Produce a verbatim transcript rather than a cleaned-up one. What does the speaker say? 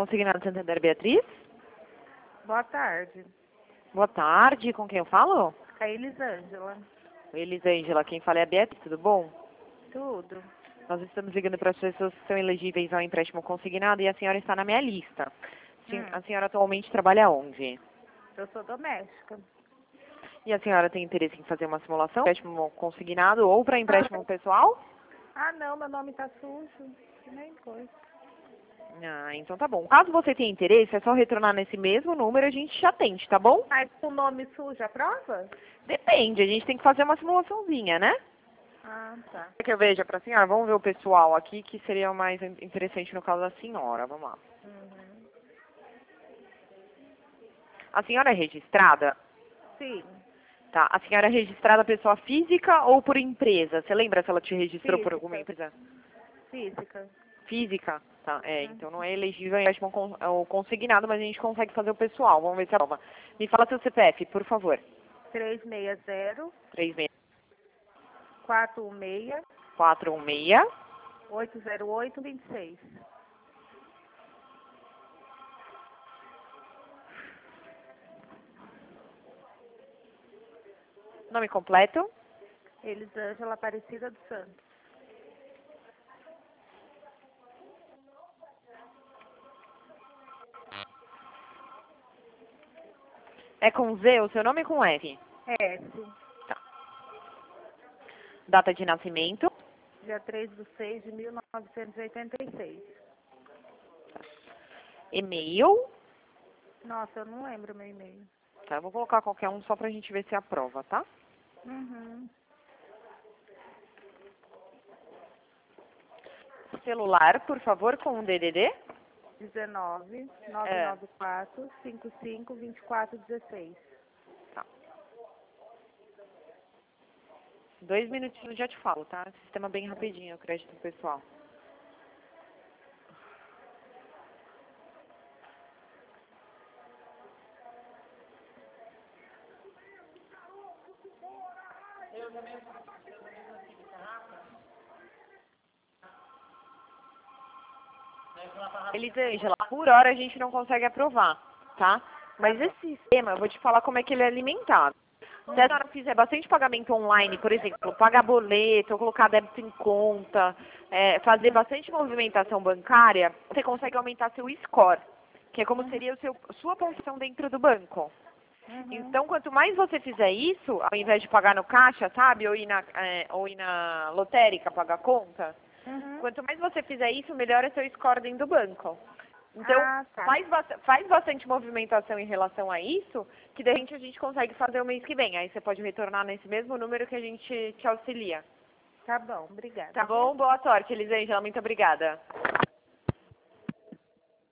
Consignado Santander, Beatriz. Boa tarde. Boa tarde, com quem eu falo? Com a Elisângela. Elisângela, quem fala é a Beatriz, tudo bom? Tudo. Nós estamos ligando para as pessoas que são elegíveis ao empréstimo consignado e a senhora está na minha lista. Sim, Hum. A senhora atualmente trabalha onde? Eu sou doméstica. E a senhora tem interesse em fazer uma simulação, empréstimo consignado ou para empréstimo pessoal? Ah, não, meu nome tá sujo. Que nem coisa. Ah, então tá bom. Caso você tenha interesse, é só retornar nesse mesmo número e a gente te atende, tá bom? Mas o nome sujo, a prova? Depende, a gente tem que fazer uma simulaçãozinha, né? Ah, tá. Quer que eu veja pra senhora? Vamos ver o pessoal aqui, que seria o mais interessante no caso da senhora. Vamos lá. Uhum. A senhora é registrada? Sim. Tá. A senhora é registrada pessoa física ou por empresa? Você lembra se ela te registrou por Física. alguma empresa? Física. Física? Tá, é. Uhum. Então não é elegível empréstimo con- é o consignado, mas a gente consegue fazer o pessoal. Vamos ver se é prova. Me fala seu C P F, por favor. três seis zero, três seis quatro um seis, quatro um seis. oito zero oito, dois seis. Nome completo? Elisângela Aparecida dos Santos. É com Z o seu nome ou com F? S. Tá. Data de nascimento? Dia três de seis de mil novecentos e oitenta e seis. E-mail? Nossa, eu não lembro meu e-mail. Tá, eu vou colocar qualquer um só pra gente ver se aprova, tá? Uhum. Celular, por favor, com o D D D? dezenove, nove É. nove quatro, cinco cinco, vinte e quatro, dezesseis. Tá. Dois minutinhos já te falo, tá? Sistema bem rapidinho, o crédito pessoal. Elisângela, por hora a gente não consegue aprovar, tá? Mas esse sistema, eu vou te falar como é que ele é alimentado. Se a senhora fizer bastante pagamento online, por exemplo, pagar boleto, colocar débito em conta, é, fazer bastante movimentação bancária, você consegue aumentar seu score, que é como seria o seu, sua pontuação dentro do banco. Uhum. Então, quanto mais você fizer isso, ao invés de pagar no caixa, sabe, ou ir na, é, ou ir na lotérica pagar conta, Uhum. quanto mais você fizer isso, melhor é seu score dentro do banco. Então, Ah, tá. faz, bast- faz bastante movimentação em relação a isso, que de repente a gente consegue fazer o mês que vem. Aí você pode retornar nesse mesmo número que a gente te auxilia. Tá bom, obrigada. Tá bom? Boa sorte, Elisângela. Muito obrigada.